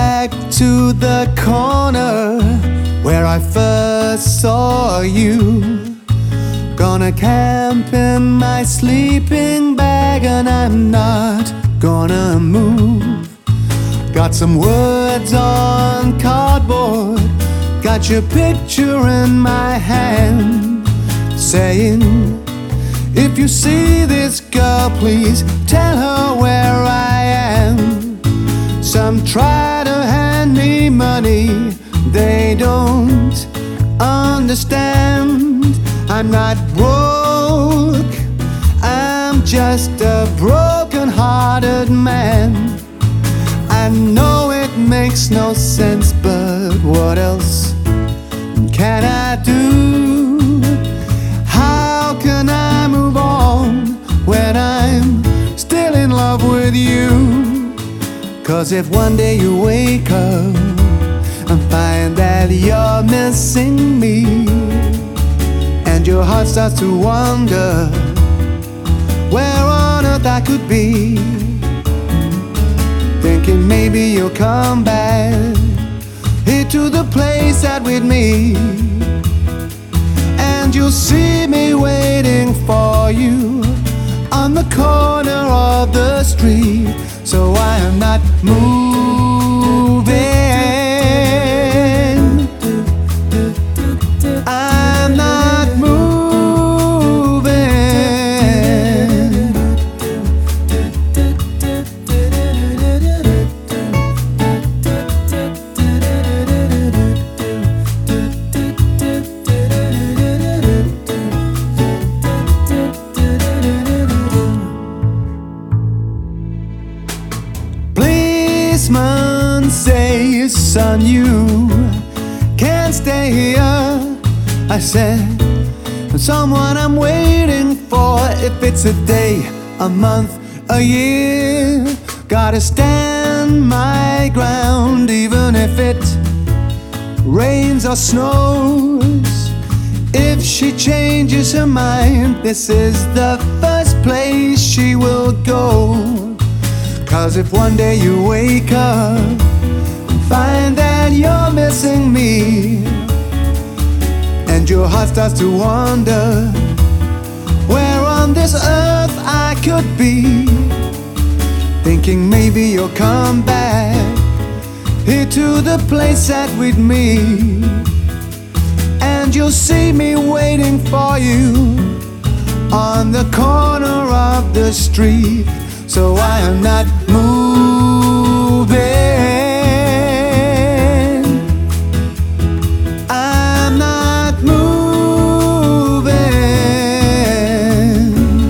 back to the corner where I first saw you. Gonna camp in my sleeping bag and I'm not gonna move. Got some words on cardboard, got your picture in my hand, saying, if you see this girl, please tell her where I am. Some try to hand me money, they don't understand. I'm not broke, I'm just a broken-hearted man. I know it makes no sense, but what else can I do? How can I move on when I'm still in love with you? 'Cause if one day you wake up and find that you're missing me, and your heart starts to wonder where on earth I could be, thinking maybe you'll come back here to the place that we'd meet, and you'll see me waiting for you on the corner of the street. So I am not moving, I'm not moving. Policeman says, son, you can't stay here. I said, someone I'm waiting for. If it's a day, a month, a year, gotta stand my ground, even if it rains or snows. If she changes her mind, this is the first place she will go. 'Cause if one day you wake up and find that you're missing me, and your heart starts to wonder where on this earth I could be, thinking maybe you'll come back here to the place that we'd meet, and you'll see me waiting for you on the corner of the street. So I am not moving, I'm not moving,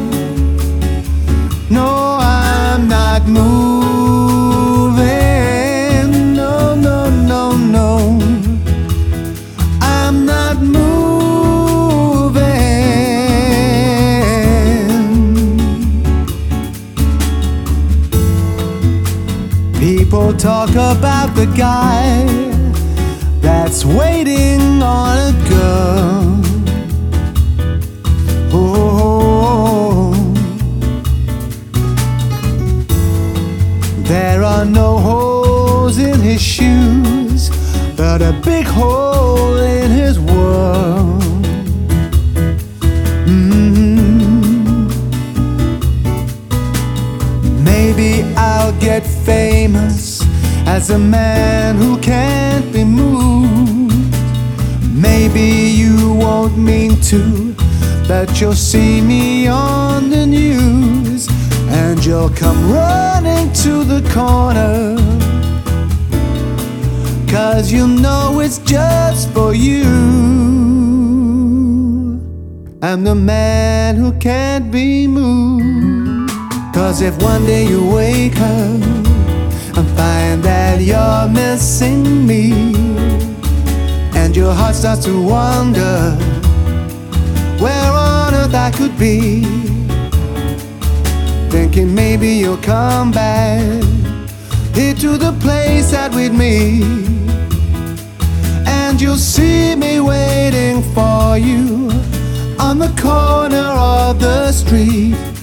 no, I'm not moving, no, no, no, no, I'm not moving. People talk about the guy that's waiting on a girl. Oh, there are no holes in his shoes, but a big hole in his world. Maybe I'll get famous as a man who can't be moved. Maybe you won't mean to, but you'll see me on the news, and you'll come running to the corner, 'cause you know it's just for you. I'm the man who can't be moved. 'Cause if one day you wake up and find that you're missing me, and your heart starts to wonder where on earth I could be, thinking maybe you'll come back here to the place that we'd meet, and you'll see me waiting for you on the corner of the street.